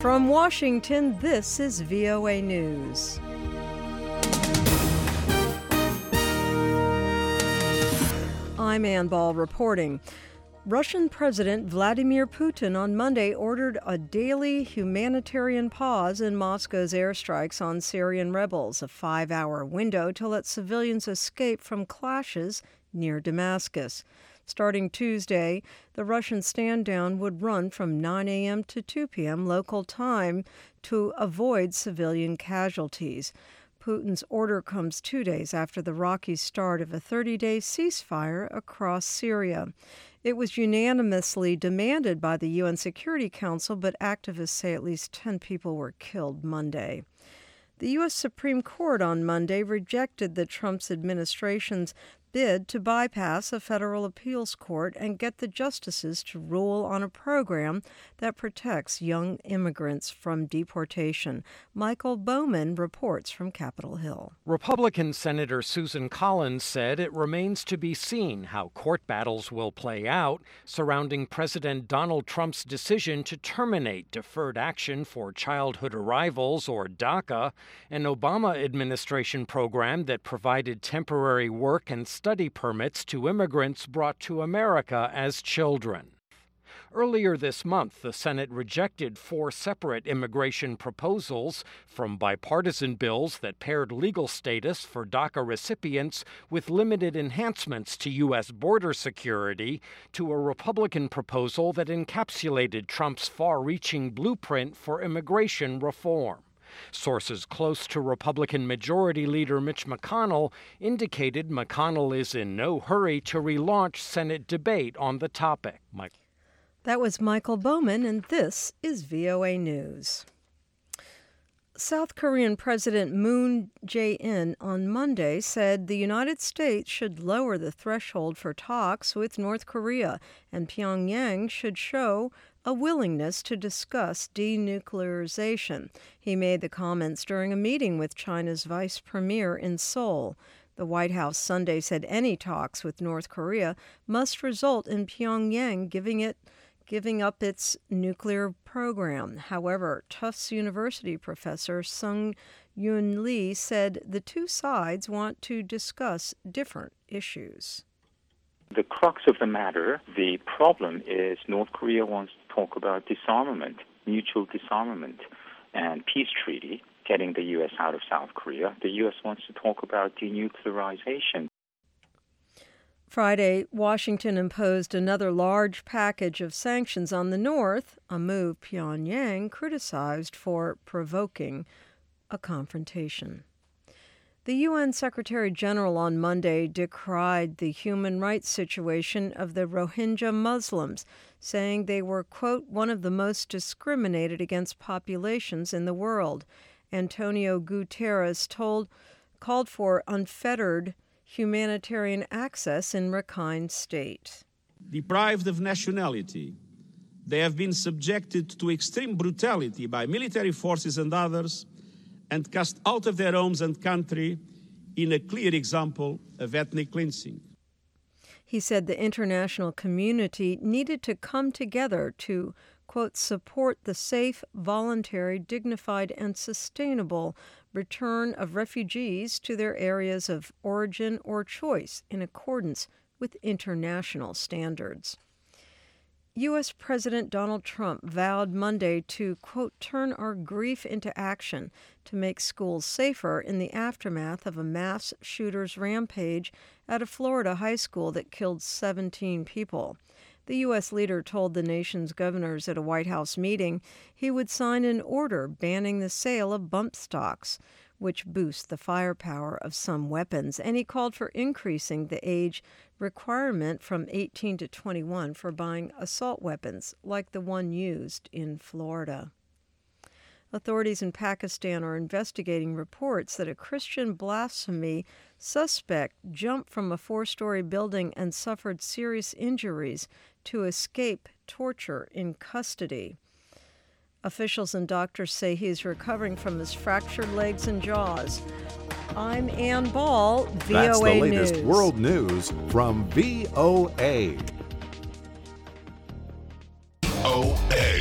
From Washington, this is VOA News. I'm Ann Ball reporting. Russian President Vladimir Putin on Monday ordered a daily humanitarian pause in Moscow's airstrikes on Syrian rebels, a 5-hour window to let civilians escape from clashes near Damascus. Starting Tuesday, the Russian stand-down would run from 9 a.m. to 2 p.m. local time to avoid civilian casualties. Putin's order comes 2 days after the rocky start of a 30-day ceasefire across Syria. It was unanimously demanded by the UN Security Council, but activists say at least 10 people were killed Monday. The U.S. Supreme Court on Monday rejected the Trump administration's bid to bypass a federal appeals court and get the justices to rule on a program that protects young immigrants from deportation. Michael Bowman reports from Capitol Hill. Republican Senator Susan Collins said it remains to be seen how court battles will play out surrounding President Donald Trump's decision to terminate Deferred Action for Childhood Arrivals, or DACA, an Obama administration program that provided temporary work and study permits to immigrants brought to America as children. Earlier this month, the Senate rejected 4 separate immigration proposals from bipartisan bills that paired legal status for DACA recipients with limited enhancements to U.S. border security to a Republican proposal that encapsulated Trump's far-reaching blueprint for immigration reform. Sources close to Republican Majority Leader Mitch McConnell indicated McConnell is in no hurry to relaunch Senate debate on the topic. That was Michael Bowman, and this is VOA News. South Korean President Moon Jae-in on Monday said the United States should lower the threshold for talks with North Korea, and Pyongyang should show a willingness to discuss denuclearization. He made the comments during a meeting with China's vice premier in Seoul. The White House Sunday said any talks with North Korea must result in Pyongyang giving up its nuclear program. However, Tufts University professor Sung Yoon Lee said the two sides want to discuss different issues. The crux of the matter, the problem is North Korea wants to talk about disarmament, mutual disarmament, and peace treaty, getting the U.S. out of South Korea. The U.S. wants to talk about denuclearization. Friday, Washington imposed another large package of sanctions on the North, a move Pyongyang criticized for provoking a confrontation. The UN Secretary General on Monday decried the human rights situation of the Rohingya Muslims, saying they were, quote, one of the most discriminated against populations in the world. Antonio Guterres called for unfettered humanitarian access in Rakhine State. Deprived of nationality, they have been subjected to extreme brutality by military forces and others, and cast out of their homes and country in a clear example of ethnic cleansing. He said the international community needed to come together to, quote, support the safe, voluntary, dignified, and sustainable return of refugees to their areas of origin or choice in accordance with international standards. U.S. President Donald Trump vowed Monday to, quote, turn our grief into action to make schools safer in the aftermath of a mass shooter's rampage at a Florida high school that killed 17 people. The U.S. leader told the nation's governors at a White House meeting he would sign an order banning the sale of bump stocks, which boost the firepower of some weapons, and he called for increasing the age requirement from 18 to 21 for buying assault weapons like the one used in Florida. Authorities in Pakistan are investigating reports that a Christian blasphemy suspect jumped from a 4-story building and suffered serious injuries to escape torture in custody. Officials and doctors say he is recovering from his fractured legs and jaws. I'm Ann Ball, VOA News. That's the latest world news from VOA.